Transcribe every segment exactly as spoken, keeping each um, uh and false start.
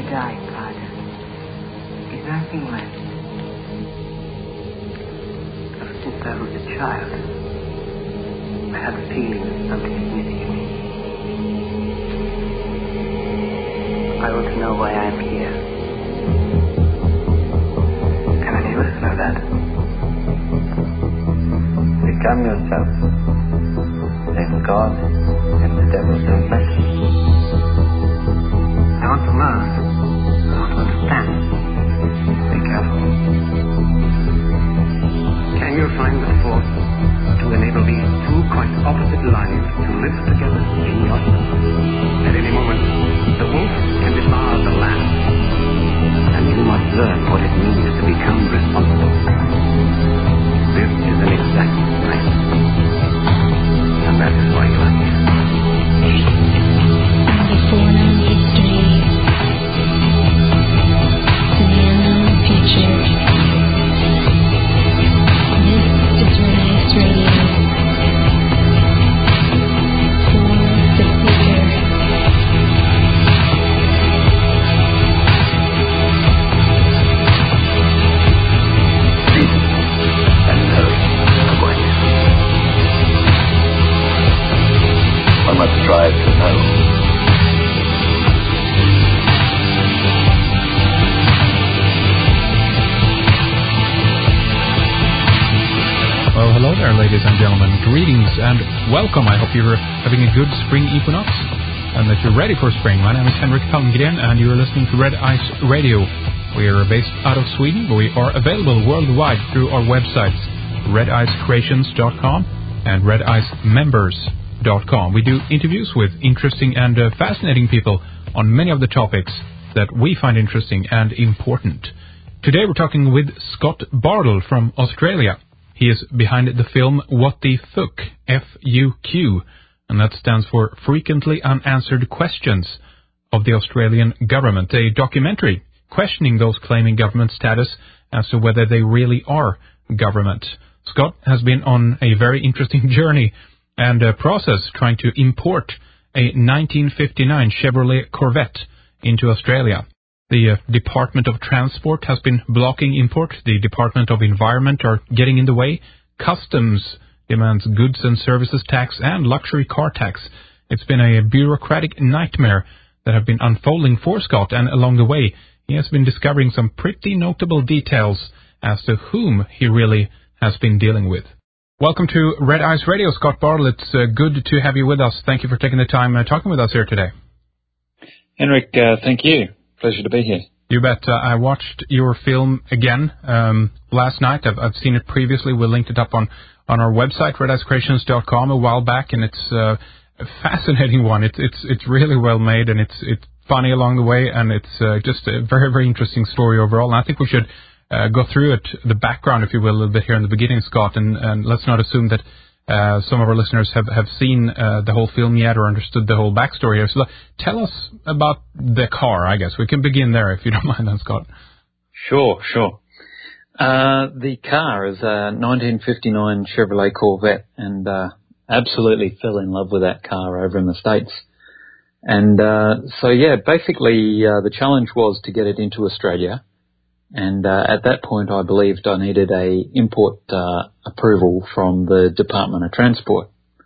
he died, Father? Is there anything left? Ever since I was a child, I had the feeling that something is missing in me. I want to know why I am here. Can any of us know that? Become yourself. Then God and the devil don't mess. I want to learn. I want to understand. Be careful. Can you find the force to enable these two quite opposite lives to live together in yourself? At any moment, the wolf can devour the lamb. And you must learn what it means to become responsible. This is an exact science. And that is why you are here. Before known history, to the unknown future. This is Red Ice Radio. For the future. And Mary, I'm going to. I must strive to know. Well, hello there, ladies and gentlemen. Greetings and welcome. I hope you're having a good spring equinox and that you're ready for spring. My name is Henrik Palmgren and you're listening to Red Ice Radio. We are based out of Sweden, but we are available worldwide through our websites, red ice creations dot com and red ice members dot com. We do interviews with interesting and uh, fascinating people on many of the topics that we find interesting and important. Today we're talking with Scott Bardell from Australia. He is behind the film What the Fuck, F U Q, and that stands for Frequently Unanswered Questions of the Australian Government, a documentary questioning those claiming government status as to whether they really are government. Scott has been on a very interesting journey and a process trying to import a nineteen fifty-nine Chevrolet Corvette into Australia. The uh, Department of Transport has been blocking import. The Department of Environment are getting in the way. Customs demands goods and services tax and luxury car tax. It's been a bureaucratic nightmare that have been unfolding for Scott, and along the way, he has been discovering some pretty notable details as to whom he really has been dealing with. Welcome to Red Ice Radio, Scott Bardell. It's uh, good to have you with us. Thank you for taking the time uh, talking with us here today. Henrik, uh, thank you. Pleasure to be here. You bet. Uh, I watched your film again um, last night. I've, I've seen it previously. We linked it up on, on our website, red ice creations dot com, a while back, and it's uh, a fascinating one. It's it's it's really well made, and it's it's funny along the way, and it's uh, just a very, very interesting story overall. And I think we should uh, go through it, the background, if you will, a little bit here in the beginning, Scott, and, and let's not assume that Uh, some of our listeners have, have seen uh, the whole film yet or understood the whole backstory here. So tell us about the car, I guess. We can begin there, if you don't mind, then, Scott. Sure, sure. Uh, the car is a nineteen fifty-nine Chevrolet Corvette, and uh, absolutely fell in love with that car over in the States. And uh, so, yeah, basically uh, the challenge was to get it into Australia. And uh, at that point, I believed I needed a import uh, approval from the Department of Transport.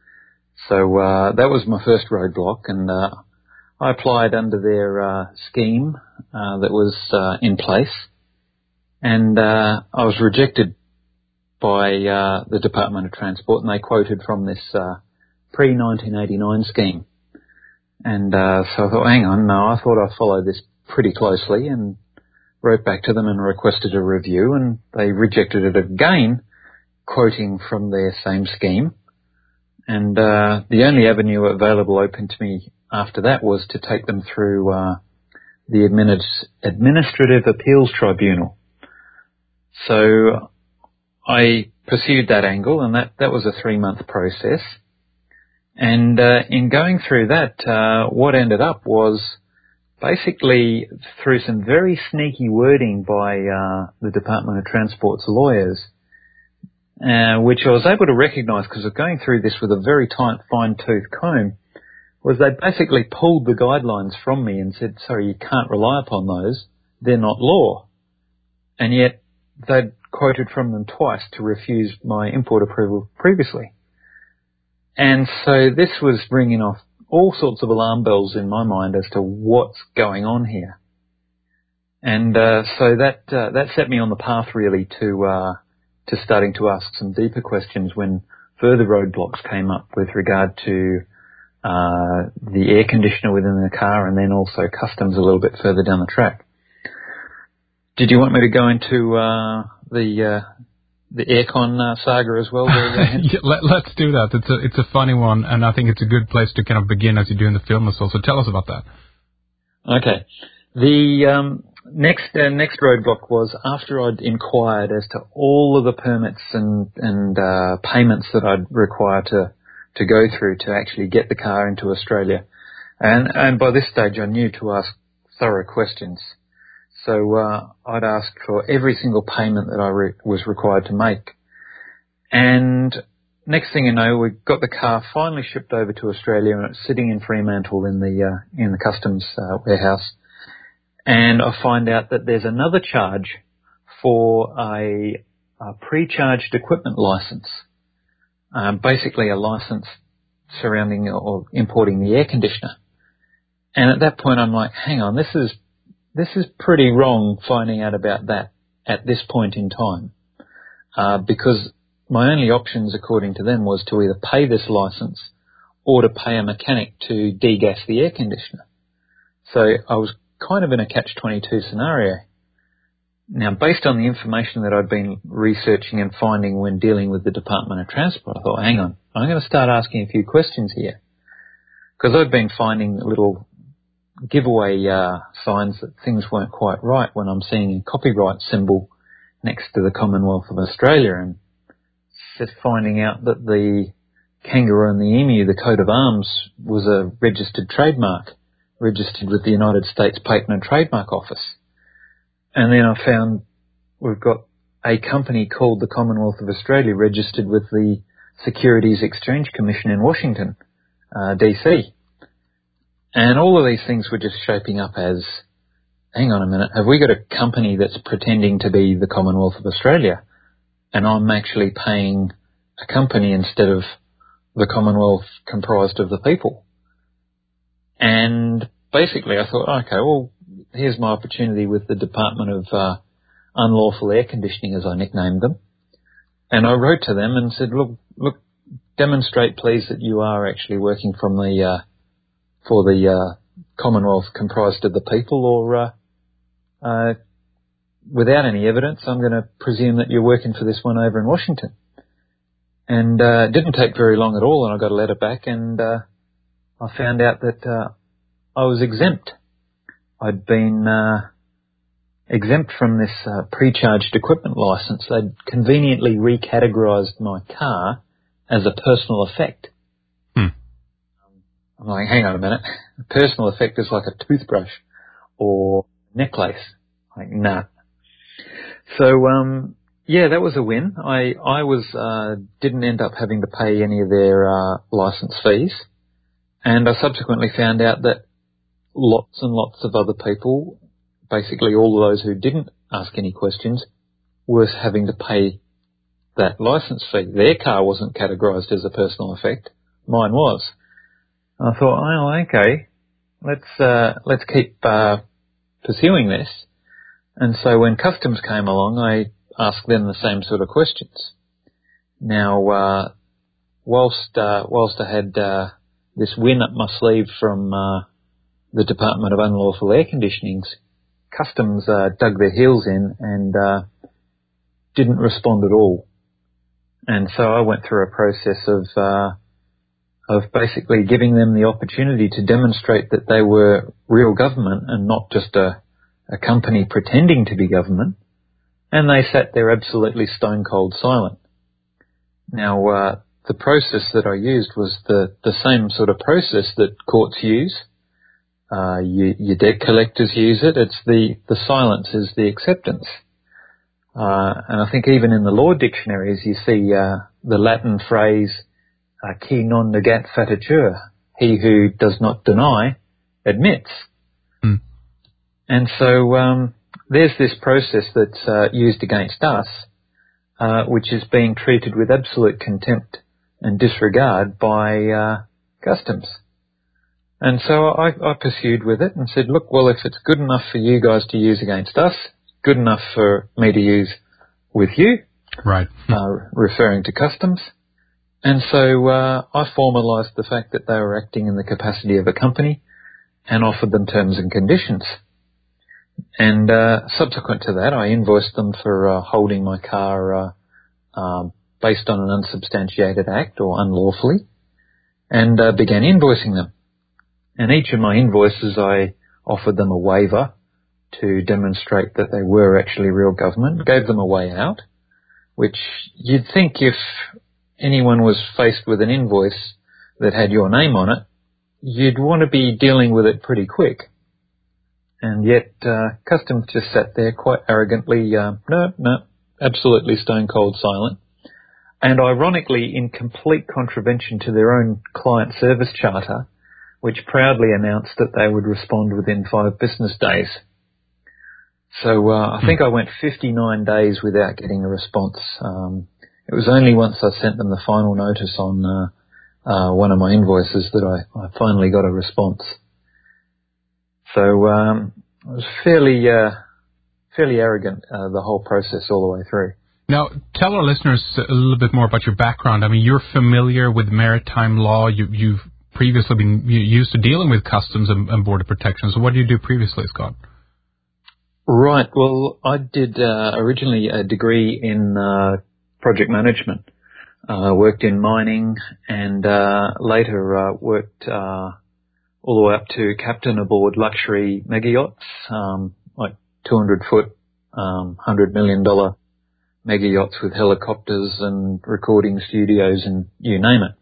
So uh, that was my first roadblock, and uh, I applied under their uh, scheme uh, that was uh, in place, and uh, I was rejected by uh, the Department of Transport, and they quoted from this uh, pre nineteen eighty-nine scheme. And uh, so I thought, hang on, no, I thought I'd follow this pretty closely, and wrote back to them and requested a review, and they rejected it again, quoting from their same scheme. And uh, the only avenue available open to me after that was to take them through uh, the Administ- Administrative Appeals Tribunal. So I pursued that angle, and that, that was a three-month process. And uh, in going through that, uh, what ended up was basically through some very sneaky wording by uh, the Department of Transport's lawyers, uh, which I was able to recognise because of going through this with a very tight, fine-tooth comb, was they basically pulled the guidelines from me and said, sorry, you can't rely upon those. They're not law. And yet they'd quoted from them twice to refuse my import approval previously. And so this was bringing off all sorts of alarm bells in my mind as to what's going on here. And uh, so that uh, that set me on the path really to uh, to starting to ask some deeper questions when further roadblocks came up with regard to uh, the air conditioner within the car and then also customs a little bit further down the track. Did you want me to go into uh, the uh, the aircon uh, saga as well? There, yeah, let, let's do that. It's a it's a funny one, and I think it's a good place to kind of begin as you do in the film as well. So tell us about that. Okay. The um, next uh, next roadblock was after I'd inquired as to all of the permits and and uh, payments that I'd require to to go through to actually get the car into Australia, and and by this stage I knew to ask thorough questions. So uh, I'd ask for every single payment that I re- was required to make, and next thing you know, we got the car finally shipped over to Australia, and it's sitting in Fremantle in the uh, in the customs uh, warehouse. And I find out that there's another charge for a, a pre-charged equipment license, um, basically a license surrounding or importing the air conditioner. And at that point, I'm like, hang on, this is this is pretty wrong. Finding out about that at this point in time, uh, because my only options, according to them, was to either pay this license or to pay a mechanic to degas the air conditioner. So I was kind of in a catch twenty-two scenario. Now, based on the information that I'd been researching and finding when dealing with the Department of Transport, I thought, hang on, I'm going to start asking a few questions here. Because I'd been finding little giveaway uh, signs that things weren't quite right when I'm seeing a copyright symbol next to the Commonwealth of Australia, and just finding out that the kangaroo and the emu, the coat of arms, was a registered trademark, registered with the United States Patent and Trademark Office. And then I found we've got a company called the Commonwealth of Australia registered with the Securities Exchange Commission in Washington, uh, D C. And all of these things were just shaping up as, hang on a minute, have we got a company that's pretending to be the Commonwealth of Australia, and I'm actually paying a company instead of the Commonwealth comprised of the people? And basically I thought, okay, well, here's my opportunity with the Department of uh, Unlawful Air Conditioning, as I nicknamed them. And I wrote to them and said, look, look, demonstrate please that you are actually working from the, uh, for the uh, Commonwealth comprised of the people, or uh, uh, without any evidence, I'm going to presume that you're working for this one over in Washington. And uh, it didn't take very long at all, and I got a letter back, and uh, I found out that uh, I was exempt. I'd been uh, exempt from this uh, pre-charged equipment license. They'd conveniently recategorised my car as a personal effect. Hmm. I'm like, hang on a minute. A personal effect is like a toothbrush or necklace. Like, nah. So, um, yeah, that was a win. I, I was, uh, didn't end up having to pay any of their, uh, license fees. And I subsequently found out that lots and lots of other people, basically all of those who didn't ask any questions, were having to pay that license fee. Their car wasn't categorised as a personal effect. Mine was. I thought, oh, okay, let's, uh, let's keep, uh, pursuing this. And so when customs came along, I asked them the same sort of questions. Now, uh, whilst, uh, whilst I had, uh, this win up my sleeve from, uh, the Department of Unlawful Air Conditionings, customs, uh, dug their heels in and, uh, didn't respond at all. And so I went through a process of, uh, of basically giving them the opportunity to demonstrate that they were real government and not just a, a company pretending to be government, and they sat there absolutely stone cold silent. Now, uh, the process that I used was the, the same sort of process that courts use. Uh, you, your debt collectors use it. It's the, the silence is the acceptance. Uh, and I think even in the law dictionaries you see uh, the Latin phrase, Uh, qui non negat fatetur, he who does not deny admits. Hmm. And so um, there's this process that's uh, used against us, uh, which is being treated with absolute contempt and disregard by uh, customs. And so I, I pursued with it and said, look, well, if it's good enough for you guys to use against us, good enough for me to use with you, right? uh, referring to customs. And so uh, I formalised the fact that they were acting in the capacity of a company and offered them terms and conditions. And uh, subsequent to that, I invoiced them for uh, holding my car uh, uh, based on an unsubstantiated act or unlawfully, and uh, began invoicing them. And each of my invoices, I offered them a waiver to demonstrate that they were actually real government, gave them a way out, which you'd think if anyone was faced with an invoice that had your name on it, you'd want to be dealing with it pretty quick. And yet uh, Customs just sat there quite arrogantly, uh, no, no, absolutely stone cold silent. And ironically, in complete contravention to their own client service charter, which proudly announced that they would respond within five business days. So uh, I think I went fifty-nine days without getting a response. Um, it was only once I sent them the final notice on uh, uh, one of my invoices that I, I finally got a response. So um, it was fairly, uh, fairly arrogant, uh, the whole process all the way through. Now, tell our listeners a little bit more about your background. I mean, you're familiar with maritime law. You, you've previously been used to dealing with customs and, and border protection. So what did you do previously, Scott? Right. Well, I did uh, originally a degree in uh, project management. Uh, worked in mining and uh, later uh, worked uh, all the way up to captain aboard luxury mega yachts, um, like two hundred foot, um, one hundred million dollars mega yachts with helicopters and recording studios and you name it.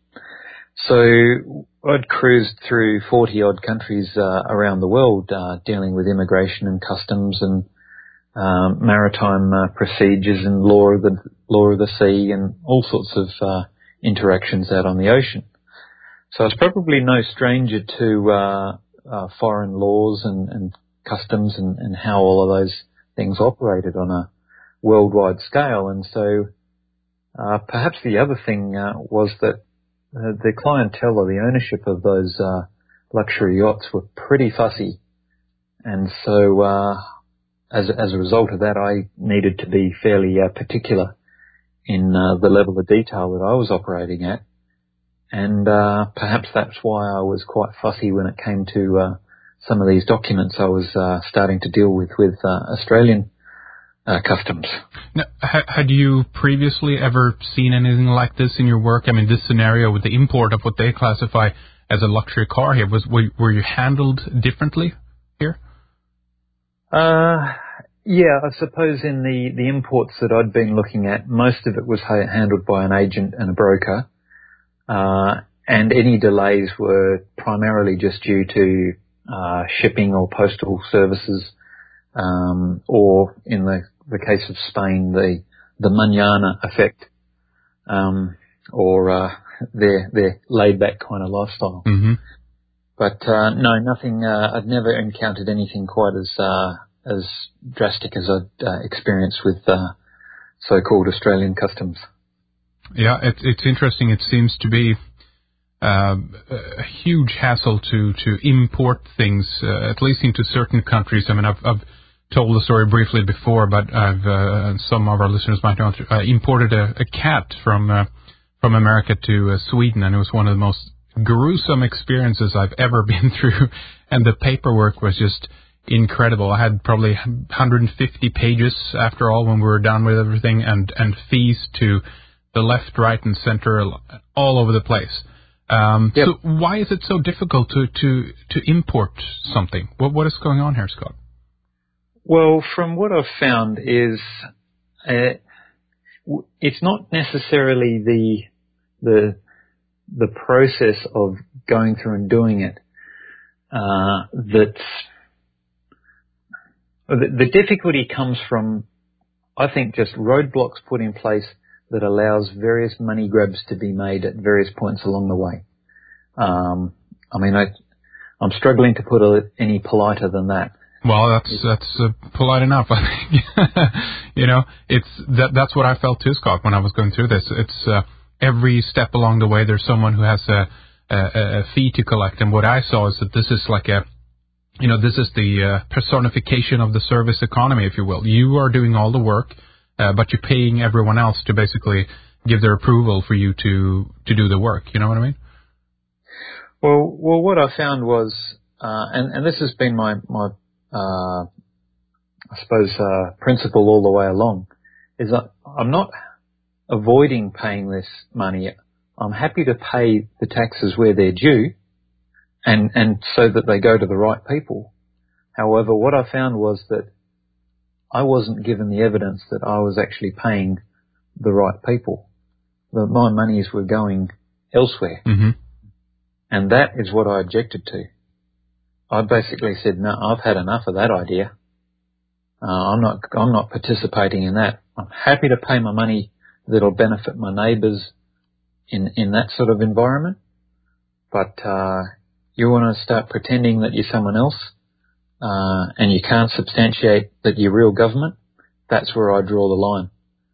So I'd cruised through forty odd countries uh, around the world uh, dealing with immigration and customs and um, maritime uh, procedures and law of the law of the sea and all sorts of uh, interactions out on the ocean. So I was probably no stranger to uh, uh, foreign laws and, and customs and, and how all of those things operated on a worldwide scale. And so uh, perhaps the other thing uh, was that uh, the clientele or the ownership of those uh, luxury yachts were pretty fussy. And so uh, as, as a result of that, I needed to be fairly uh, particular in uh, the level of detail that I was operating at. And uh, perhaps that's why I was quite fussy when it came to uh, some of these documents I was uh, starting to deal with with uh, Australian uh, customs. Now, ha- had you previously ever seen anything like this in your work? I mean, this scenario with the import of what they classify as a luxury car here, was were, were you handled differently here? Uh, yeah, I suppose in the, the imports that I'd been looking at, most of it was ha- handled by an agent and a broker. Uh, and any delays were primarily just due to uh, shipping or postal services, um, or in the, the case of Spain, the the mañana effect, um, or uh, their their laid back kind of lifestyle. Mm-hmm. But uh, no, nothing. Uh, I'd never encountered anything quite as uh, as drastic as I'd uh, experienced with uh, so-called Australian customs. Yeah, it's it's interesting. It seems to be uh, a huge hassle to to import things, uh, at least into certain countries. I mean, I've I've told the story briefly before, but I've uh, some of our listeners might know I imported a, a cat from uh, from America to uh, Sweden, and it was one of the most gruesome experiences I've ever been through. And the paperwork was just incredible. I had probably one hundred fifty pages after all when we were done with everything, and and fees to the left, right, and center, all over the place. Um, yep. So why is it so difficult to, to, to import something? What What is going on here, Scott? Well, from what I've found is uh, it's not necessarily the the the process of going through and doing it uh, that's the, the difficulty comes from, I think, just roadblocks put in place that allows various money grabs to be made at various points along the way. Um, I mean, I, I'm struggling to put it any politer than that. Well, that's that's uh, polite enough, I think. You know, it's that that's what I felt too, Scott, when I was going through this. It's uh, every step along the way, there's someone who has a, a, a fee to collect, and what I saw is that this is like a, you know, this is the uh, personification of the service economy, if you will. You are doing all the work, uh, but you're paying everyone else to basically give their approval for you to to do the work. You know what I mean? Well, well, what I found was, uh, and and this has been my my Uh, I suppose, uh, principle all the way along, is that I'm not avoiding paying this money. I'm happy to pay the taxes where they're due and, and so that they go to the right people. However, what I found was that I wasn't given the evidence that I was actually paying the right people. That my monies were going elsewhere. Mm-hmm. And that is what I objected to. I basically said, no, I've had enough of that idea. Uh, I'm not, I'm not participating in that. I'm happy to pay my money that'll benefit my neighbours in, in that sort of environment. But, uh, you want to start pretending that you're someone else, uh, and you can't substantiate that you're real government. That's where I draw the line.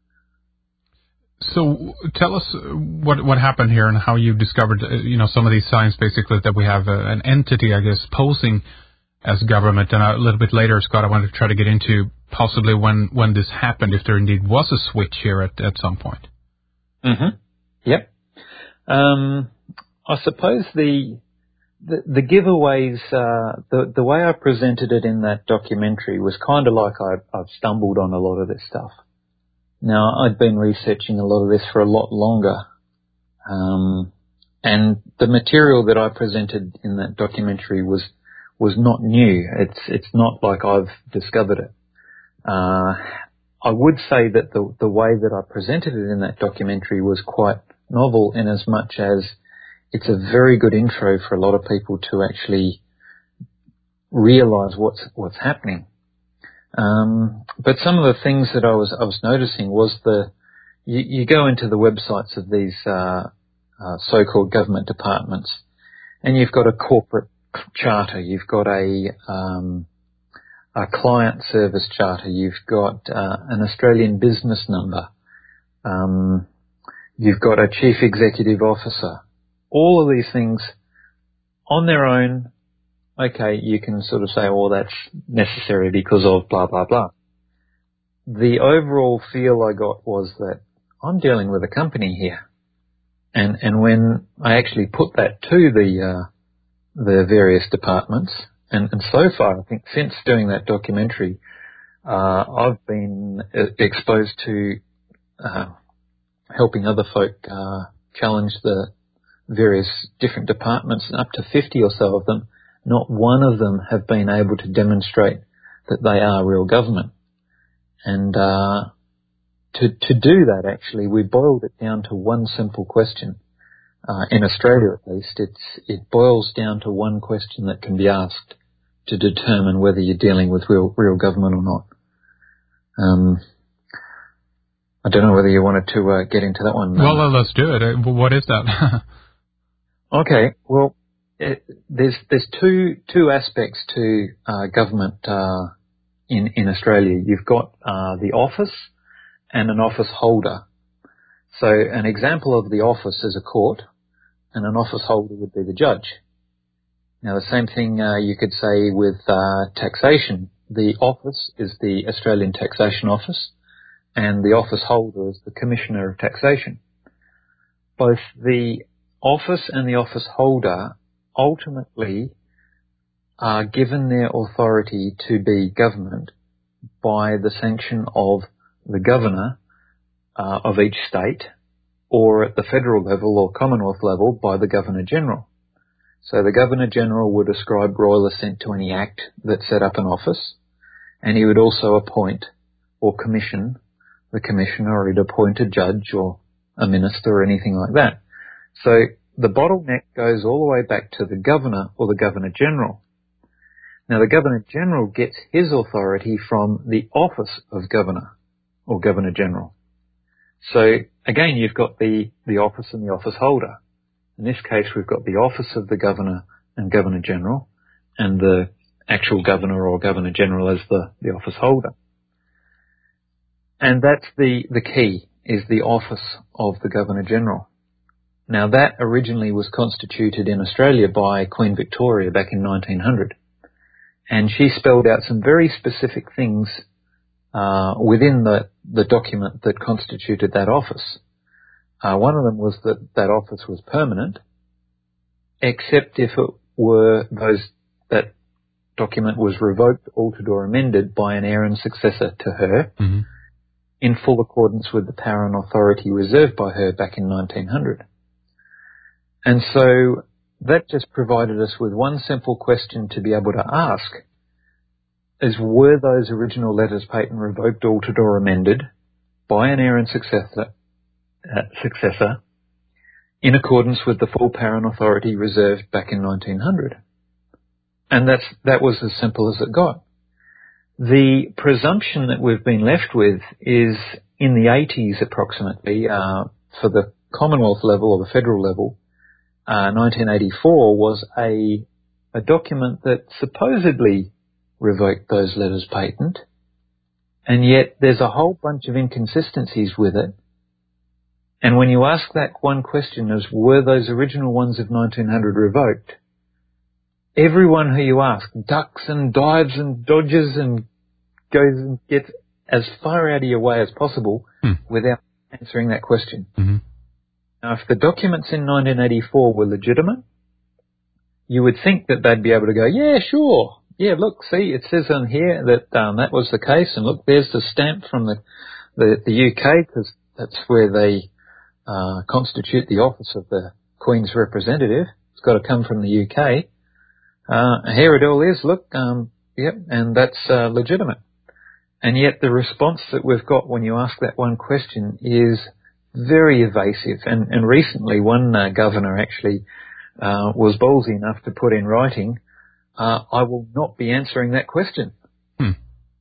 So tell us what what happened here and how you discovered, uh, you know, some of these signs, basically, that we have uh, an entity, I guess, posing as government. And a little bit later, Scott, I wanted to try to get into possibly when, when this happened, if there indeed was a switch here at, at some point. Mm-hmm. Yep. Um, I suppose the the, the giveaways, uh, the the way I presented it in that documentary was kind of like I, I've stumbled on a lot of this stuff. Now, I'd been researching a lot of this for a lot longer, um, and the material that I presented in that documentary was was not new. It's it's not like I've discovered it. Uh, I would say that the the way that I presented it in that documentary was quite novel, in as much as it's a very good intro for a lot of people to actually realise what's what's happening. Um, but some of the things that I was I was noticing was the you, you go into the websites of these uh, uh, so-called government departments, and you've got a corporate charter, you've got a um, a client service charter, you've got uh, an Australian business number, um, you've got a chief executive officer. All of these things on their own. Okay, you can sort of say, oh, that's necessary because of blah, blah, blah. The overall feel I got was that I'm dealing with a company here. And, and when I actually put that to the, uh, the various departments, and, and so far, I think since doing that documentary, uh, I've been exposed to, uh, helping other folk, uh, challenge the various different departments, up to fifty or so of them. Not one of them have been able to demonstrate that they are real government. And uh, to to do that, actually, we boiled it down to one simple question. Uh, in Australia, at least, it's it boils down to one question that can be asked to determine whether you're dealing with real real government or not. Um, I don't know whether you wanted to uh, get into that one. Well, uh, let's do it. Uh, what is that? Okay, well. It, there's there's two two aspects to uh, government uh, in in Australia. You've got uh, the office and an office holder. So an example of the office is a court, and an office holder would be the judge. Now the same thing uh, you could say with uh, taxation. The office is the Australian Taxation Office, and the office holder is the Commissioner of Taxation. Both the office and the office holder ultimately are given their authority to be government by the sanction of the governor uh, of each state, or at the federal level or Commonwealth level by the Governor-General. So the Governor-General would ascribe royal assent to any act that set up an office, and he would also appoint or commission the commissioner, or he'd appoint a judge or a minister or anything like that. So the bottleneck goes all the way back to the governor or the Governor-General. Now, the Governor-General gets his authority from the office of governor or Governor-General. So, again, you've got the, the office and the office holder. In this case, we've got the office of the governor and Governor General, and the actual Governor or Governor General as the, the office holder. And that's the, the key, is the office of the Governor General. Now that originally was constituted in Australia by Queen Victoria back in nineteen hundred. And she spelled out some very specific things uh, within the, the document that constituted that office. Uh, one of them was that that office was permanent, except if it were those, that document was revoked, altered or amended by an heir and successor to her, mm-hmm. in full accordance with the power and authority reserved by her back in nineteen hundred. And so that just provided us with one simple question to be able to ask, is were those original letters patent revoked, altered or amended by an heir and successor, uh, successor in accordance with the full power and authority reserved back in nineteen hundred? And that's, that was as simple as it got. The presumption that we've been left with is in the eighties approximately, uh, for the Commonwealth level or the federal level, uh, nineteen eighty-four was a, a document that supposedly revoked those letters patent, and yet there's a whole bunch of inconsistencies with it. And when you ask that one question as were those original ones of nineteen hundred revoked, everyone who you ask ducks and dives and dodges and goes and gets as far out of your way as possible hmm. without answering that question. Mm-hmm. Now, if the documents in nineteen eighty-four were legitimate, you would think that they'd be able to go, yeah, sure. Yeah, look, see, it says on here that um, that was the case, and look, there's the stamp from the, the, the U K, because that's where they uh, constitute the office of the Queen's representative. It's got to come from the U K. Uh, here it all is, look, um, yep, and that's uh, legitimate. And yet the response that we've got when you ask that one question is very evasive. And, and recently one uh, governor actually uh, was ballsy enough to put in writing, uh, I will not be answering that question. Hmm.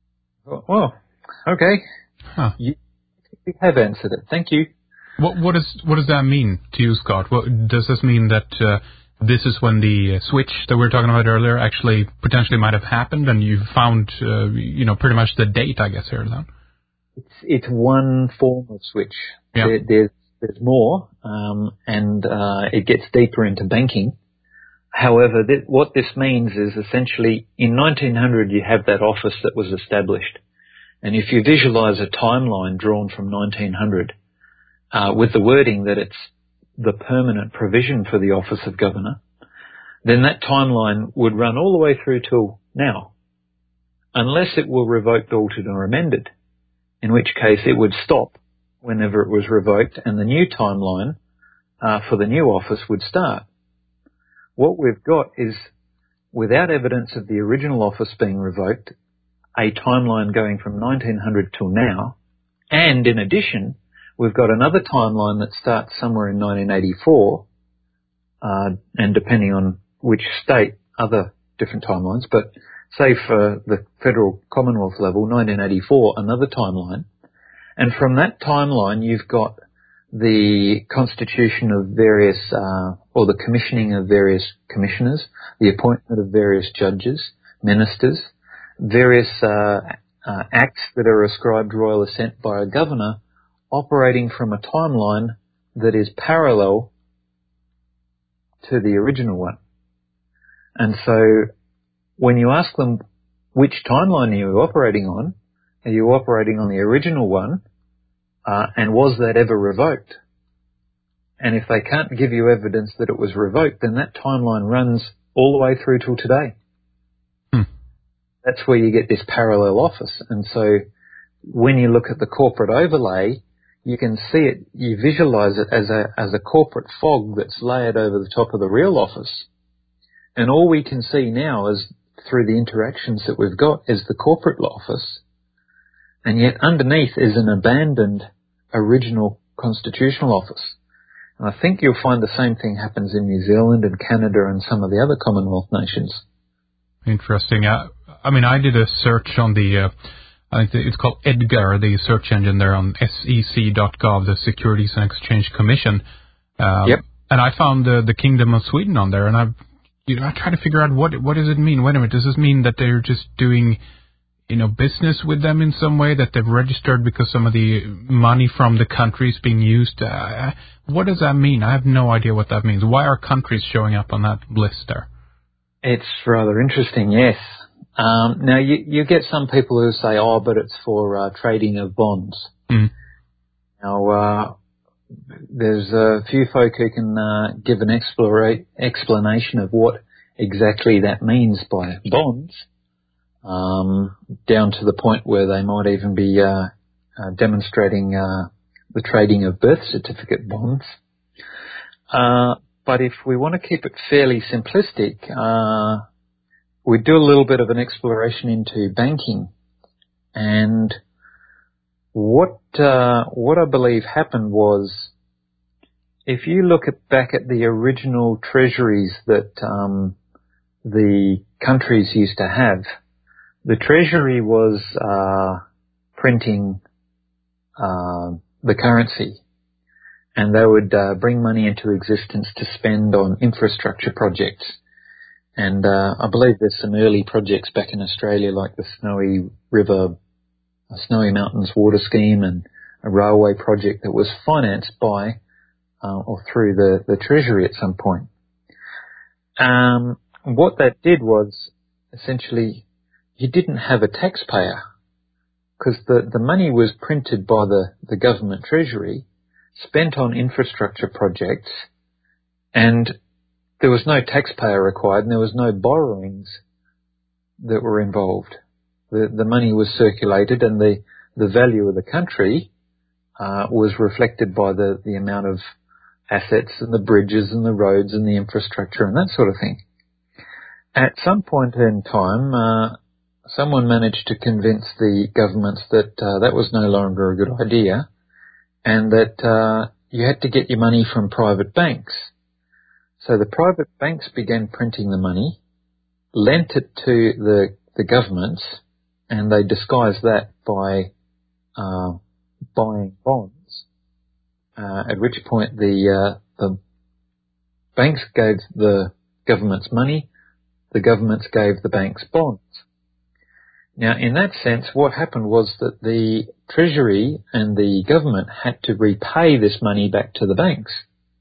Well, okay. Huh. You have answered it. Thank you. What, what, is, what does that mean to you, Scott? What, does this mean that uh, this is when the switch that we were talking about earlier actually potentially might have happened, and you found, uh, you know, pretty much the date, I guess, here then? It's, it's one form of switch. Yeah. There, there's, there's more, um, and uh, it gets deeper into banking. However, th- what this means is essentially in nineteen hundred you have that office that was established. And if you visualise a timeline drawn from nineteen hundred uh, with the wording that it's the permanent provision for the office of governor, then that timeline would run all the way through till now, unless it were revoked, altered or amended, in which case it would stop whenever it was revoked and the new timeline uh, for the new office would start. What we've got is, without evidence of the original office being revoked, a timeline going from nineteen hundred till now, and in addition, we've got another timeline that starts somewhere in nineteen eighty-four, uh, and depending on which state, other different timelines, but say for the federal Commonwealth level, nineteen eighty-four, another timeline. And from that timeline, you've got the constitution of various, uh, or the commissioning of various commissioners, the appointment of various judges, ministers, various uh, uh, acts that are ascribed royal assent by a governor, operating from a timeline that is parallel to the original one. And so when you ask them which timeline are you operating on, are you operating on the original one, uh, and was that ever revoked? And if they can't give you evidence that it was revoked, then that timeline runs all the way through till today. Hmm. That's where you get this parallel office. And so when you look at the corporate overlay, you can see it, you visualize it as a, as a corporate fog that's layered over the top of the real office. And all we can see now is, through the interactions that we've got, is the corporate office. And yet underneath is an abandoned original constitutional office. And I think you'll find the same thing happens in New Zealand and Canada and some of the other Commonwealth nations. Interesting. Uh, I mean, I did a search on the, uh, I think it's called EDGAR, the search engine there on S E C dot gov, the Securities and Exchange Commission. Um, yep. And I found uh, the Kingdom of Sweden on there, and I've, you know, I try to figure out what what does it mean. Wait a minute, does this mean that they're just doing, you know, business with them in some way, that they've registered because some of the money from the country is being used? Uh, what does that mean? I have no idea what that means. Why are countries showing up on that list there? It's rather interesting, yes. Um, now, you, you get some people who say, oh, but it's for uh, trading of bonds. Mm. Now, uh, there's a few folk who can uh, give an explora- explanation of what exactly that means by bonds, um, down to the point where they might even be uh, uh, demonstrating uh, the trading of birth certificate bonds. Uh, but if we want to keep it fairly simplistic, uh, we do a little bit of an exploration into banking, and what uh, what I believe happened was, if you look at back at the original treasuries that um, the countries used to have, the treasury was uh, printing uh, the currency, and they would uh, bring money into existence to spend on infrastructure projects. And uh, I believe there's some early projects back in Australia, like the Snowy River, uh, Snowy Mountains Water Scheme, and a railway project that was financed by uh, or through the, the Treasury at some point. Um, what that did was, essentially, you didn't have a taxpayer, because the, the money was printed by the, the government Treasury, spent on infrastructure projects, and there was no taxpayer required, and there was no borrowings that were involved. The, the money was circulated, and the, the value of the country uh, was reflected by the, the amount of assets and the bridges and the roads and the infrastructure and that sort of thing. At some point in time, uh, someone managed to convince the governments that uh, that was no longer a good idea, and that uh, you had to get your money from private banks. So the private banks began printing the money, lent it to the, the governments, and they disguised that by uh, buying bonds, uh, at which point the, uh, the banks gave the governments money, the governments gave the banks bonds. Now, in that sense, what happened was that the Treasury and the government had to repay this money back to the banks.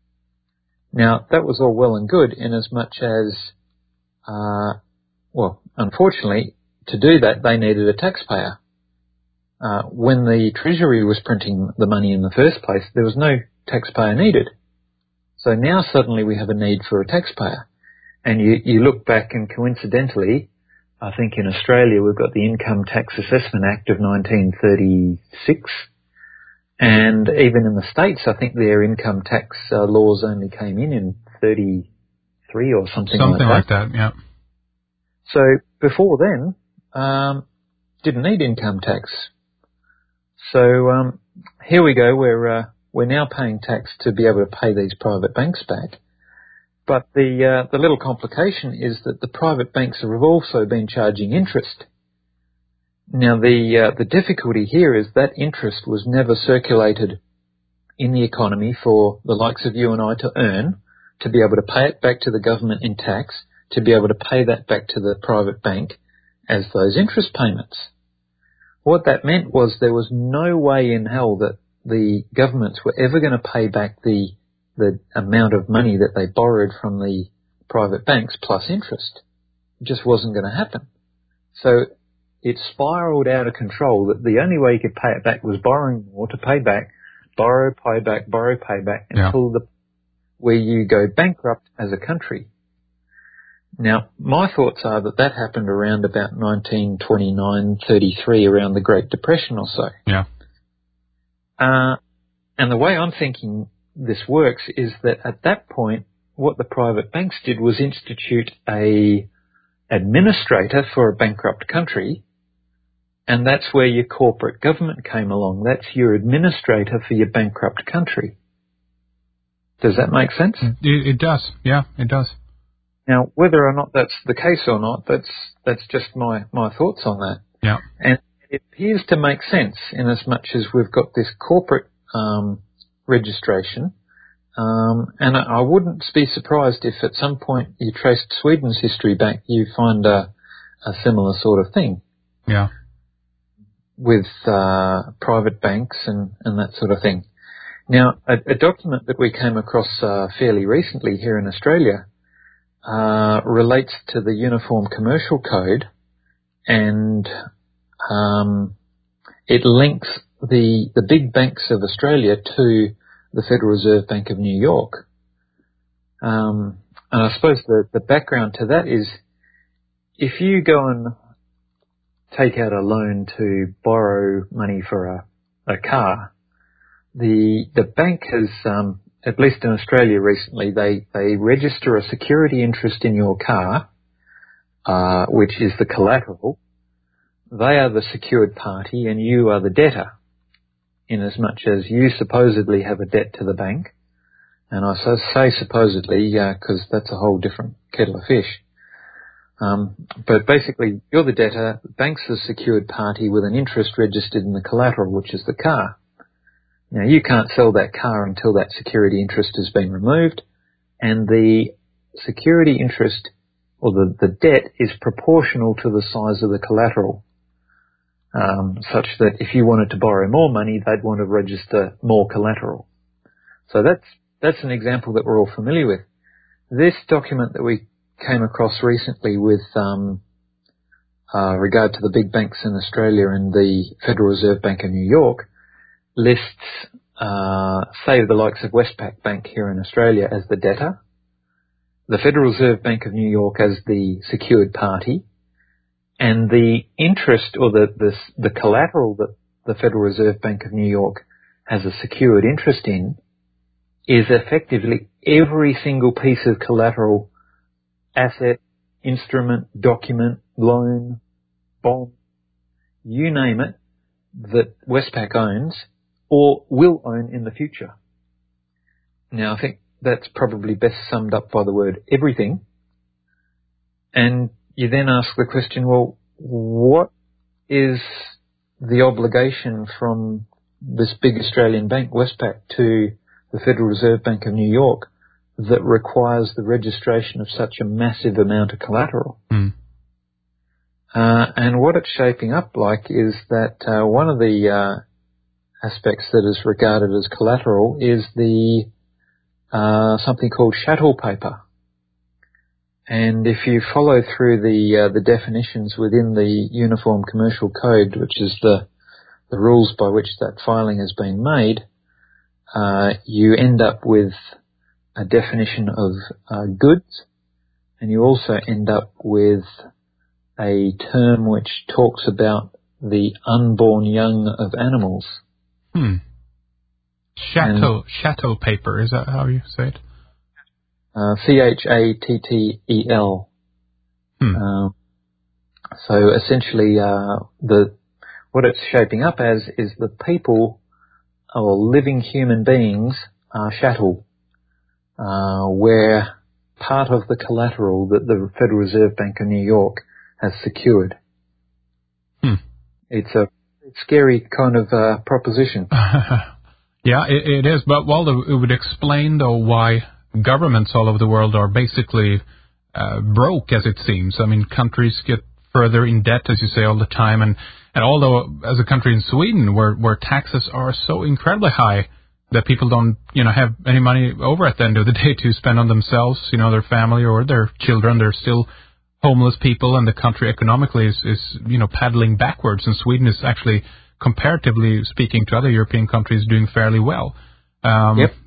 Now, that was all well and good, in as much as, uh, well, unfortunately, to do that, they needed a taxpayer. Uh, when the Treasury was printing the money in the first place, there was no taxpayer needed. So now suddenly we have a need for a taxpayer. And you, you look back, and coincidentally, I think in Australia we've got the Income Tax Assessment Act of nineteen thirty-six. And even in the States, I think their income tax uh, laws only came in in thirty-three or something, something like that. Something like that, yeah. So before then, um, didn't need income tax. So um, here we go. We're uh, we're now paying tax to be able to pay these private banks back. But the uh, the little complication is that the private banks have also been charging interest. Now, the uh, the difficulty here is that interest was never circulated in the economy for the likes of you and I to earn, to be able to pay it back to the government in tax, to be able to pay that back to the private bank as those interest payments. What that meant was there was no way in hell that the governments were ever going to pay back the the amount of money that they borrowed from the private banks plus interest. It just wasn't going to happen. So it spiraled out of control that the only way you could pay it back was borrowing more to pay back, borrow, pay back, borrow, pay back, until yeah. the where you go bankrupt as a country. Now, my thoughts are that that happened around about nineteen twenty-nine, thirty-three, around the Great Depression or so. Yeah. Uh, and the way I'm thinking this works is that at that point, what the private banks did was institute a administrator for a bankrupt country, and that's where your corporate government came along. That's your administrator for your bankrupt country. Does that make sense? It, it does. Yeah, it does. Now, whether or not that's the case or not, that's that's just my, my thoughts on that. Yeah. And it appears to make sense in as much as we've got this corporate um, registration Um, and I, I wouldn't be surprised if at some point you traced Sweden's history back, you find a, a similar sort of thing. Yeah. With uh, private banks and, and that sort of thing. Now, a, a document that we came across uh, fairly recently here in Australia uh, relates to the Uniform Commercial Code, and um, it links the the big banks of Australia to the Federal Reserve Bank of New York. Um, and I suppose the, the background to that is if you go and take out a loan to borrow money for a, a car, the the bank has, um, at least in Australia recently, they, they register a security interest in your car, uh, which is the collateral. They are the secured party and you are the debtor, in as much as you supposedly have a debt to the bank. And I so say supposedly because uh, that's a whole different kettle of fish. Um, but basically, you're the debtor, the bank's the secured party with an interest registered in the collateral, which is the car. Now, you can't sell that car until that security interest has been removed, and the security interest, or the, the debt, is proportional to the size of the collateral, um, such that if you wanted to borrow more money, they'd want to register more collateral. So that's that's an example that we're all familiar with. This document that we came across recently with um, uh, regard to the big banks in Australia and the Federal Reserve Bank of New York lists, uh, say, the likes of Westpac Bank here in Australia as the debtor, the Federal Reserve Bank of New York as the secured party, and the interest or the, the, the collateral that the Federal Reserve Bank of New York has a secured interest in is effectively every single piece of collateral, asset, instrument, document, loan, bond, you name it, that Westpac owns or will own in the future. Now, I think that's probably best summed up by the word everything. And you then ask the question, well, what is the obligation from this big Australian bank, Westpac, to the Federal Reserve Bank of New York that requires the registration of such a massive amount of collateral? Mm. Uh, and what it's shaping up like is that uh, one of the uh, aspects that is regarded as collateral is the uh, something called chattel paper. And if you follow through the uh, the definitions within the Uniform Commercial Code, which is the the rules by which that filing has been made, uh, you end up with a definition of uh, goods, and you also end up with a term which talks about the unborn young of animals. Hmm. Chattel, chattel paper, is that how you say it? Uh, C H A T T E L. Hmm. Uh, so essentially, uh, the what it's shaping up as is the people or living human beings are chattel, uh, where part of the collateral that the Federal Reserve Bank of New York has secured. Hmm. It's a scary kind of uh, proposition. Yeah, it, it is. But well, it would explain though why governments all over the world are basically uh, broke, as it seems. I mean, countries get further in debt, as you say, all the time. And, and although as a country in Sweden, where, where taxes are so incredibly high that people don't, you know, have any money over at the end of the day to spend on themselves, you know, their family or their children, they're still homeless people, and the country economically is, is, you know, paddling backwards. And Sweden is actually, comparatively speaking to other European countries, doing fairly well. Um, yep.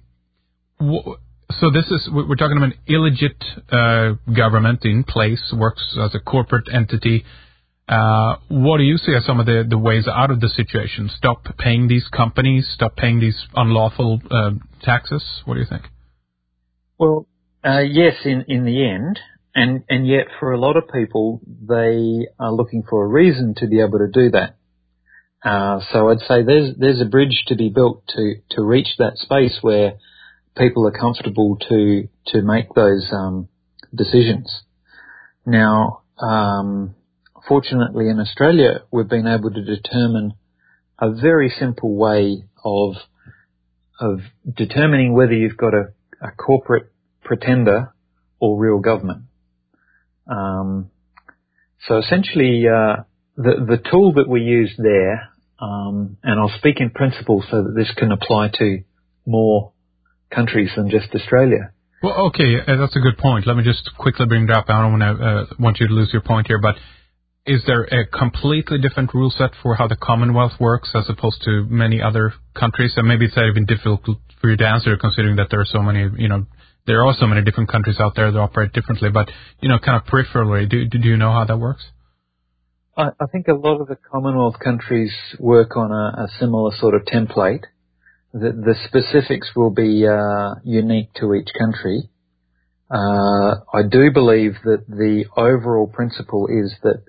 W- So this is, we're talking about an illegit uh, government in place, works as a corporate entity. Uh, what do you see as some of the, the ways out of the situation? Stop paying these companies, stop paying these unlawful uh, taxes? What do you think? Well, uh, yes, in, in the end, and, and yet for a lot of people, they are looking for a reason to be able to do that. Uh, so I'd say there's there's a bridge to be built to, to reach that space where people are comfortable to to make those um, decisions. Now, um, fortunately in Australia, we've been able to determine a very simple way of of determining whether you've got a a corporate pretender or real government. Um, so essentially, uh, the the tool that we use there, um, and I'll speak in principle so that this can apply to more countries than just Australia. Well, okay, uh, that's a good point. Let me just quickly bring that up. I don't want to uh, want you to lose your point here, but is there a completely different rule set for how the Commonwealth works as opposed to many other countries? And maybe it's even difficult for you to answer, considering that there are so many, you know, there are so many different countries out there that operate differently. But, you know, kind of peripherally, do, do you know how that works? I, I think a lot of the Commonwealth countries work on a, a similar sort of template. The, the specifics will be uh, unique to each country. Uh, I do believe that the overall principle is that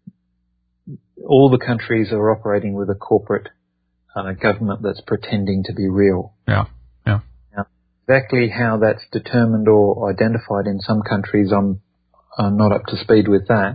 all the countries are operating with a corporate uh, government that's pretending to be real. Yeah, yeah. Now, exactly how that's determined or identified in some countries, I'm, I'm not up to speed with that.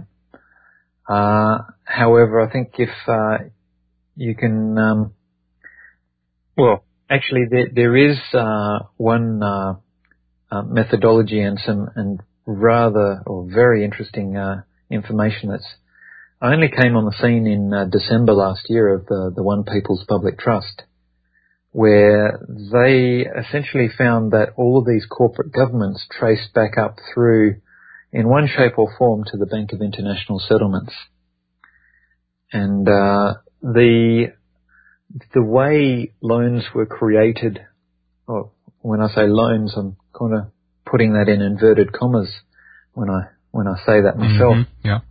Uh, however, I think if uh, you can, um, well, actually, there, there is uh, one uh, uh, methodology and some and rather or very interesting uh, information that's only came on the scene in uh, December last year of the, the One People's Public Trust, where they essentially found that all of these corporate governments traced back up through, in one shape or form, to the Bank of International Settlements. And uh, the the way loans were created, or when I say loans, I'm kind of putting that in inverted commas when I when I say that myself. Mm-hmm. Yeah.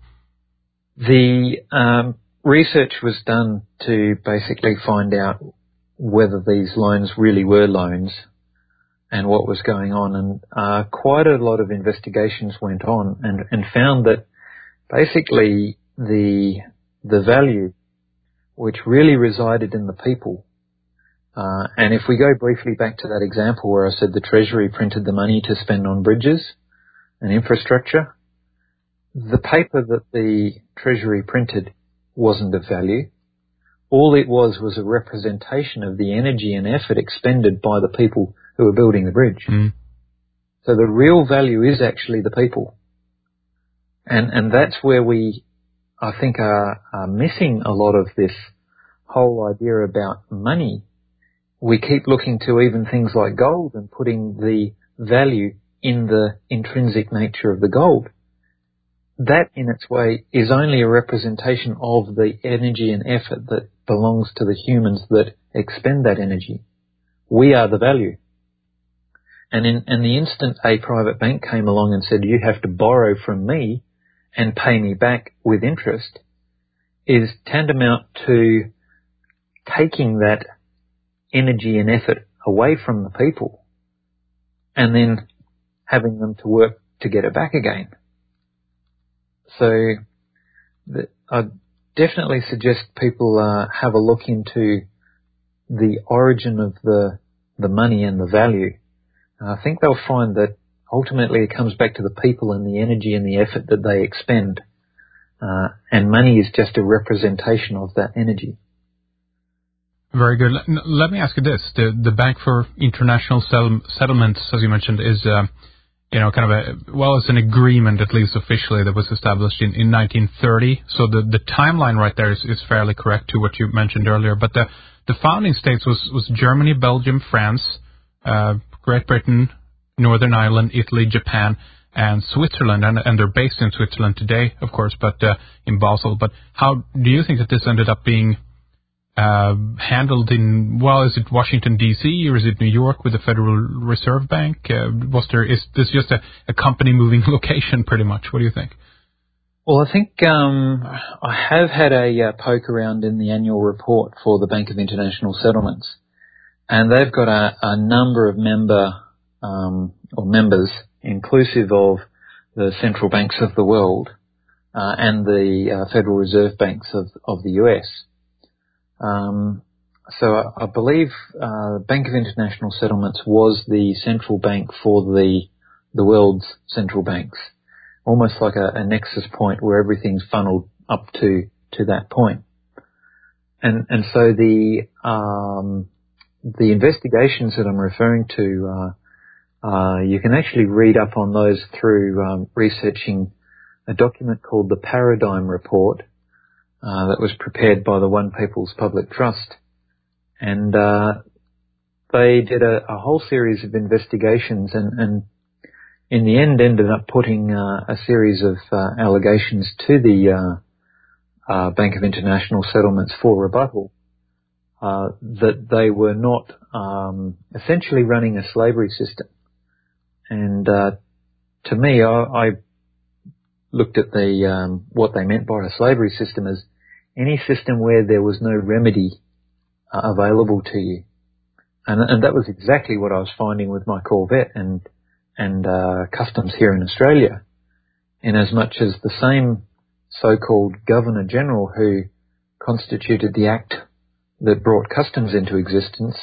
The um, research was done to basically find out whether these loans really were loans and what was going on. And uh, quite a lot of investigations went on and, and found that basically the the value, which really resided in the people, uh, and if we go briefly back to that example where I said the Treasury printed the money to spend on bridges and infrastructure, the paper that the Treasury printed wasn't of value. All it was was a representation of the energy and effort expended by the people who were building the bridge. Mm. So the real value is actually the people. And and that's where we, I think, are, are missing a lot of this whole idea about money. We keep looking to even things like gold and putting the value in the intrinsic nature of the gold. That, in its way, is only a representation of the energy and effort that belongs to the humans that expend that energy. We are the value. And in, in the instant a private bank came along and said, you have to borrow from me and pay me back with interest, is tantamount to taking that energy and effort away from the people and then having them to work to get it back again. So the, I definitely suggest people uh, have a look into the origin of the the money and the value. Uh, I think they'll find that ultimately it comes back to the people and the energy and the effort that they expend, uh, and money is just a representation of that energy. Very good. Let, let me ask you this: the the Bank for International Settlements, as you mentioned, is uh, you know, kind of a, well, it's an agreement, at least officially, that was established in, in nineteen thirty. So the, the timeline right there is, is fairly correct to what you mentioned earlier. But the, the founding states was, was Germany, Belgium, France, uh, Great Britain, Northern Ireland, Italy, Japan, and Switzerland. And, and they're based in Switzerland today, of course, but uh, in Basel. But how do you think that this ended up being Uh, handled in, well, is it Washington, D C, or is it New York with the Federal Reserve Bank? Uh, was there, is this just a, a company moving location pretty much? What do you think? Well, I think um, I have had a uh, poke around in the annual report for the Bank of International Settlements, and they've got a, a number of member um, or members, inclusive of the central banks of the world uh, and the uh, Federal Reserve Banks of, of the U S. Um, so I, I believe uh, Bank of International Settlements was the central bank for the the world's central banks, almost like a, a nexus point where everything's funneled up to to that point. And and so the um, the investigations that I'm referring to uh, Uh, you can actually read up on those through um, researching a document called the Paradigm Report uh, that was prepared by the One People's Public Trust. And uh, they did a, a whole series of investigations and, and in the end ended up putting uh, a series of uh, allegations to the uh, uh, Bank of International Settlements for rebuttal uh, that they were not um, essentially running a slavery system. And uh, to me, I, I looked at the um, what they meant by a slavery system as any system where there was no remedy uh, available to you. And, and that was exactly what I was finding with my Corvette and and uh, customs here in Australia, in as much as the same so-called Governor General who constituted the act that brought customs into existence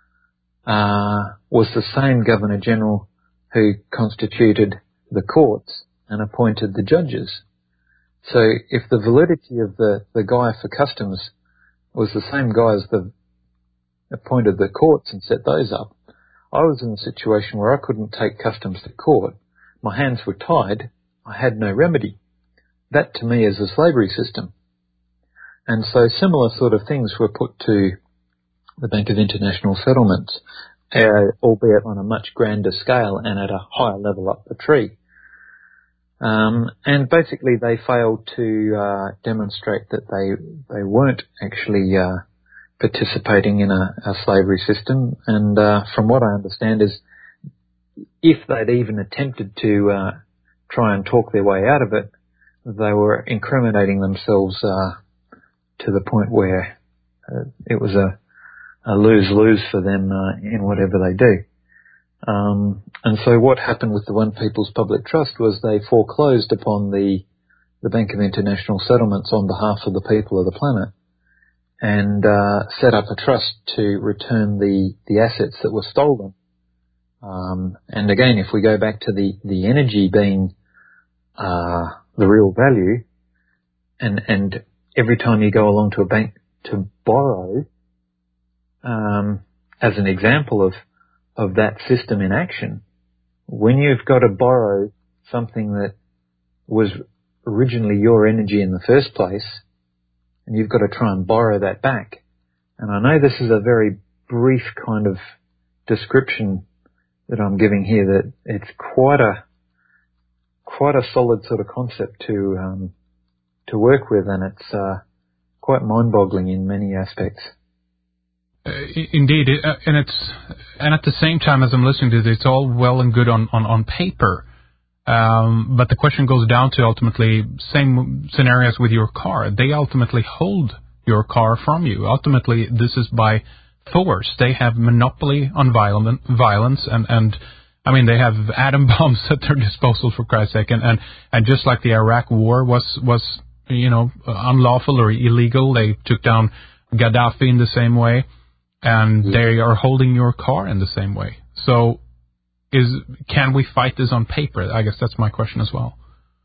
uh, was the same Governor General who constituted the courts and appointed the judges. So if the validity of the, the guy for customs was the same guy as the appointed the courts and set those up, I was in a situation where I couldn't take customs to court. My hands were tied. I had no remedy. That to me is a slavery system. And so similar sort of things were put to the Bank of International Settlements, uh, albeit on a much grander scale and at a higher level up the tree. Um, and basically they failed to uh, demonstrate that they they weren't actually uh, participating in a, a slavery system. And uh, from what I understand is if they'd even attempted to uh, try and talk their way out of it, they were incriminating themselves uh, to the point where uh, it was a a lose-lose for them uh, in whatever they do. Um, and so what happened with the One People's Public Trust was they foreclosed upon the, the Bank of International Settlements on behalf of the people of the planet and uh, set up a trust to return the, the assets that were stolen. Um, and again, if we go back to the, the energy being uh, the real value, and, and every time you go along to a bank to borrow, Um, as an example of, of that system in action, when you've got to borrow something that was originally your energy in the first place, and you've got to try and borrow that back. And I know this is a very brief kind of description that I'm giving here, that it's quite a, quite a solid sort of concept to, um, to work with, and it's, uh, quite mind-boggling in many aspects. Uh, indeed, it, uh, and it's and at the same time as I'm listening to this, it's all well and good on on, on paper, um, but the question goes down to ultimately same scenarios with your car. They ultimately hold your car from you. Ultimately, this is by force. They have monopoly on violent violence, and and I mean they have atom bombs at their disposal, for Christ's sake, and and, and just like the Iraq War was was you know unlawful or illegal, they took down Gaddafi in the same way. And they are holding your car in the same way. So, is can we fight this on paper? I guess that's my question as well.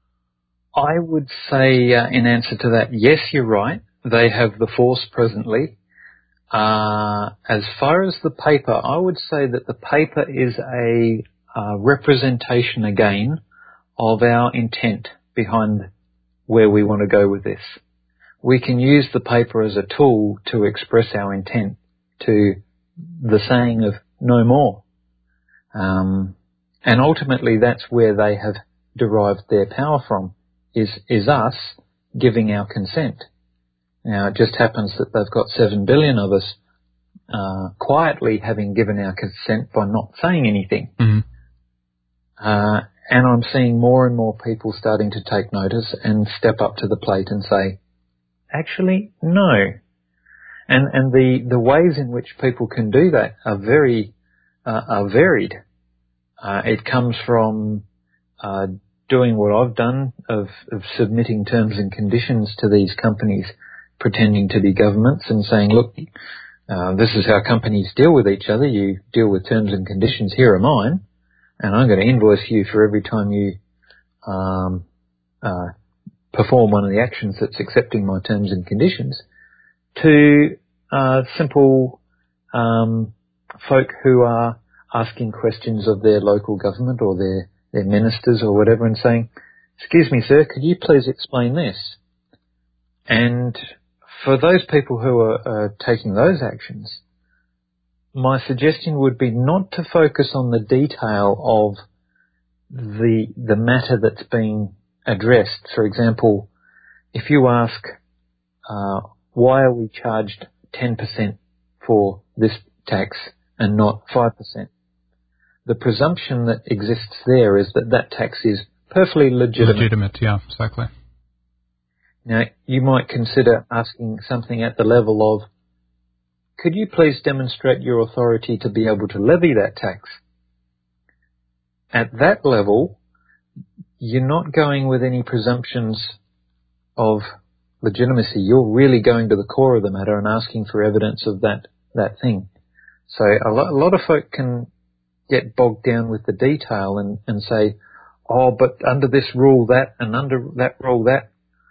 I would say, uh, in answer to that, yes, you're right. They have the force presently. Uh, as far as the paper, I would say that the paper is a uh, representation again of our intent behind where we want to go with this. We can use the paper as a tool to express our intent to the saying of no more. Um, and ultimately that's where they have derived their power from, is, is us giving our consent. Now it just happens that they've got seven billion of us, uh, quietly having given our consent by not saying anything. Mm-hmm. Uh, and I'm seeing more and more people starting to take notice and step up to the plate and say, actually, no. And, and the, the ways in which people can do that are very, uh, are varied. Uh, it comes from, uh, doing what I've done of, of submitting terms and conditions to these companies pretending to be governments and saying, look, uh, this is how companies deal with each other. You deal with terms and conditions. Here are mine. And I'm going to invoice you for every time you, um, uh, perform one of the actions that's accepting my terms and conditions. To uh, simple um, folk who are asking questions of their local government or their, their ministers or whatever and saying, "Excuse me, sir, could you please explain this?" And for those people who are, are taking those actions, my suggestion would be not to focus on the detail of the the matter that's being addressed. For example, if you ask, uh, why are we charged ten percent for this tax and not five percent? The presumption that exists there is that that tax is perfectly legitimate. Legitimate, yeah, exactly. Now, you might consider asking something at the level of, could you please demonstrate your authority to be able to levy that tax? At that level, you're not going with any presumptions of legitimacy. You're really going to the core of the matter and asking for evidence of that, that thing. So a lot, a lot of folk can get bogged down with the detail and, and say, oh, but under this rule that and under that rule that.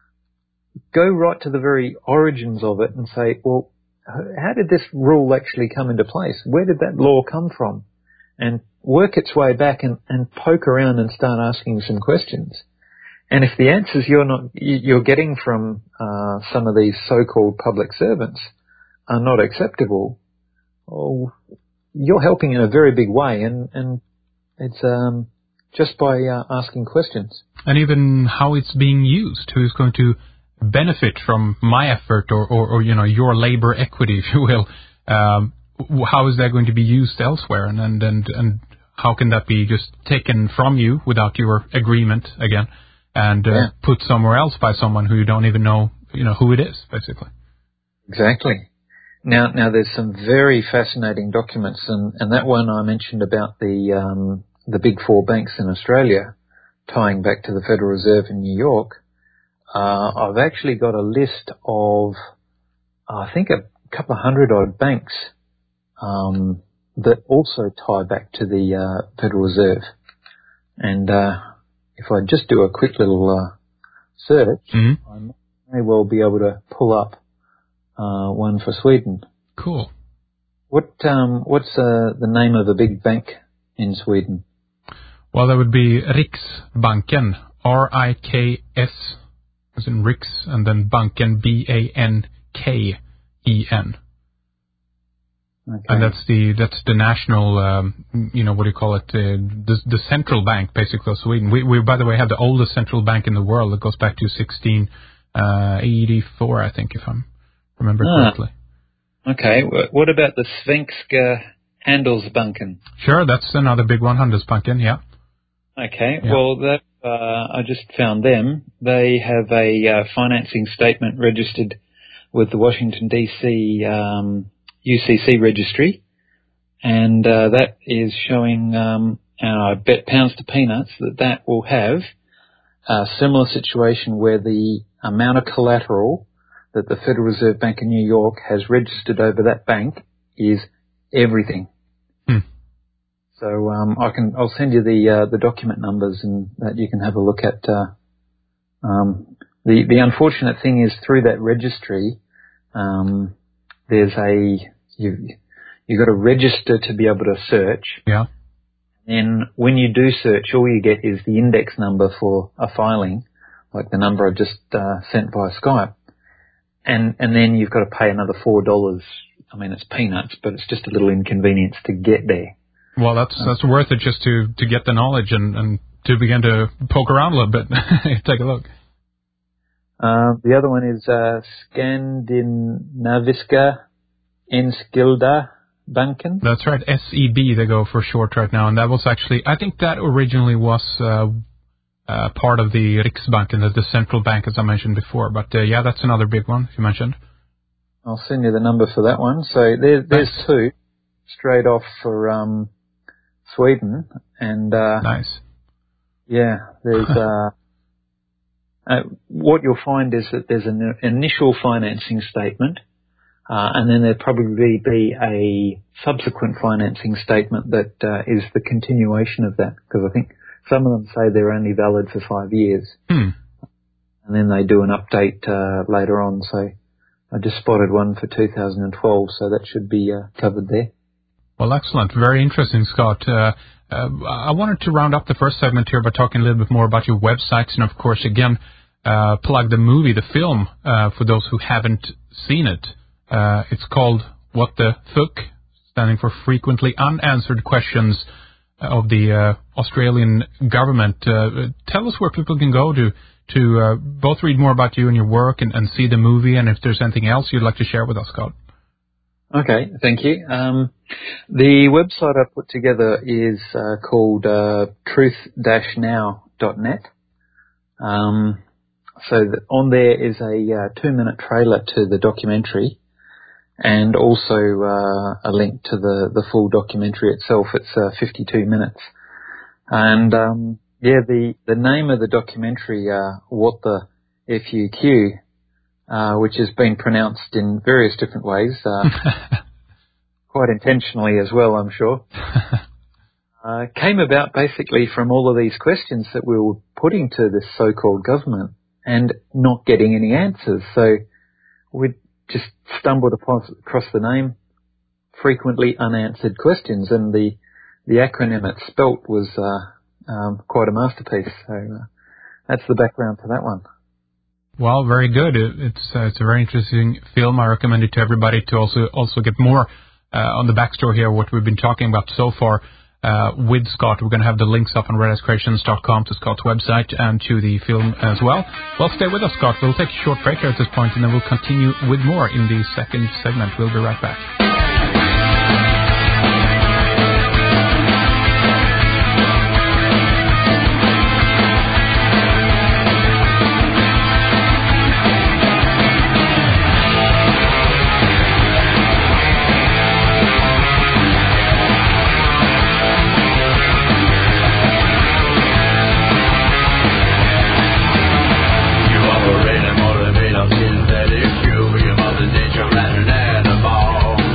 Go right to the very origins of it and say, well, how did this rule actually come into place? Where did that law come from? And work its way back and, and poke around and start asking some questions. And if the answers you're not you're getting from uh, some of these so-called public servants are not acceptable, well, you're helping in a very big way, and, and it's um, just by uh, asking questions. And even how it's being used, who's going to benefit from my effort or, or, or you know, your labor equity, if you will. Um, how is that going to be used elsewhere? And, and, and, and how can that be just taken from you without your agreement again and uh, yeah. put somewhere else by someone who you don't even know, you know, who it is, basically? Exactly. Now, now there's some very fascinating documents, and, and that one I mentioned about the, um, the big four banks in Australia tying back to the Federal Reserve in New York. Uh, I've actually got a list of, I think, a couple of hundred odd banks um, that also tie back to the uh, Federal Reserve. And uh, if I just do a quick little uh, search, mm-hmm. I may well be able to pull up uh, one for Sweden. Cool. What um, what's uh, the name of a big bank in Sweden? Well, that would be Riksbanken, R I K S. As in Riks, and then Banken, B A N K E N. Okay. And that's the that's the national, um, you know, what do you call it, uh, the the central bank, basically, of Sweden. We, we, by the way, have the oldest central bank in the world. It goes back to sixteen eighty-four, I think, if I remember ah. correctly. Okay. What about the Svenska Handelsbanken? Sure, that's another big one, Handelsbanken, yeah. Okay. Yeah. Well, that. Uh, I just found them. They have a uh, financing statement registered with the Washington, D C um, U C C registry, and uh, that is showing, um, and I bet pounds to peanuts that that will have a similar situation where the amount of collateral that the Federal Reserve Bank of New York has registered over that bank is everything. Hmm. So um, I can I'll send you the uh, the document numbers, and that you can have a look at. Uh, um, the the unfortunate thing is through that registry, um, there's a you you got to register to be able to search. Yeah. And when you do search, all you get is the index number for a filing, like the number I just uh, sent via Skype, and and then you've got to pay another four dollars. I mean, it's peanuts, but it's just a little inconvenience to get there. Well, that's that's worth it just to, to get the knowledge and, and to begin to poke around a little bit. Take a look. Uh, the other one is uh, Skandinaviska Enskilda Banken. That's right, S E B they go for short right now, and that was actually, I think that originally was uh, uh, part of the Riksbanken, the, the central bank, as I mentioned before. But uh, yeah, that's another big one you mentioned. I'll send you the number for that one. So there, there's nice. two straight off for um, Sweden, and uh, nice. Yeah, there's uh, uh, what you'll find is that there's an initial financing statement, uh, and then there'll probably be a subsequent financing statement that uh, is the continuation of that, because I think some of them say they're only valid for five years, hmm. and then they do an update uh, later on. So I just spotted one for two thousand twelve, so that should be uh, covered there. Well, excellent. Very interesting, Scott. Uh, uh, I wanted to round up the first segment here by talking a little bit more about your websites and, of course, again, uh, plug the movie, the film, uh, for those who haven't seen it. Uh, it's called What the Fuck, standing for Frequently Unanswered Questions of the uh, Australian government. Uh, tell us where people can go to to uh, both read more about you and your work and, and see the movie, and if there's anything else you'd like to share with us, Scott. Okay, thank you. Um, the website I put together is uh, called uh, truth dash now dot net. Um, so that on there is a uh, two-minute trailer to the documentary, and also uh, a link to the, the full documentary itself. It's uh, fifty-two minutes. And um, yeah, the, the name of the documentary, uh, What the F U Q, uh, which has been pronounced in various different ways, uh, quite intentionally as well, I'm sure, uh, came about basically from all of these questions that we were putting to this so-called government and not getting any answers. So we just stumbled upon, across the name, Frequently Unanswered Questions, and the, the acronym it spelt was uh, um, quite a masterpiece. So uh, that's the background to that one. Well, very good. It, it's uh, it's a very interesting film. I recommend it to everybody to also also get more uh, on the backstory here, what we've been talking about so far uh, with Scott. We're going to have the links up on red ice creations dot com to Scott's website and to the film as well. Well, stay with us, Scott. We'll take a short break here at this point, and then we'll continue with more in the second segment. We'll be right back. Synthetic fuel, your mother nature ran an animal.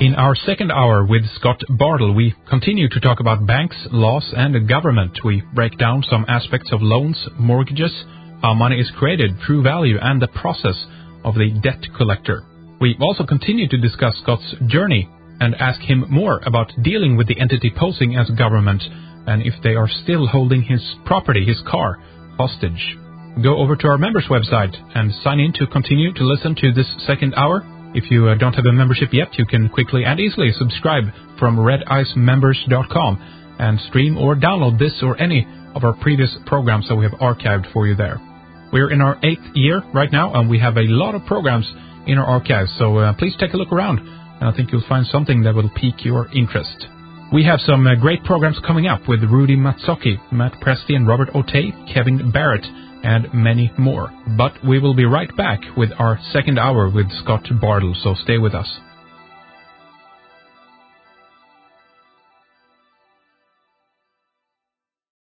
In our second hour with Scott Bartle, we continue to talk about banks, laws, and government. We break down some aspects of loans, mortgages, how money is created, true value, and the process of the debt collector. We also continue to discuss Scott's journey and ask him more about dealing with the entity posing as government and if they are still holding his property, his car, hostage. Go over to our members website and sign in to continue to listen to this second hour. If you uh, don't have a membership yet, you can quickly and easily subscribe from red ice members dot com and stream or download this or any of our previous programs that we have archived for you there. We're in our eighth year right now, and we have a lot of programs in our archives, so uh, please take a look around, and I think you'll find something that will pique your interest. We have some uh, great programs coming up with Rudy Mazzocchi, Matt Presti, and Robert O'Tay, Kevin Barrett, and many more. But we will be right back with our second hour with Scott Bartle, so stay with us.